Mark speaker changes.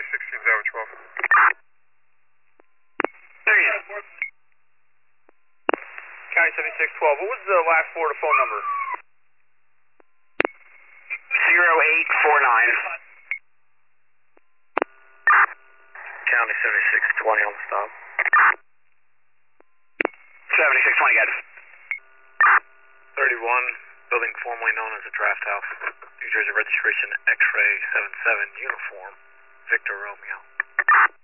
Speaker 1: 16-12.
Speaker 2: There you go.
Speaker 1: County 7612, what was the last Florida phone number?
Speaker 2: 0849.
Speaker 3: County 7620 on the stop.
Speaker 2: 7620, got it.
Speaker 3: 31, building formerly known as the Draft House. New Jersey registration X-Ray 77 uniform. Victor Romeo.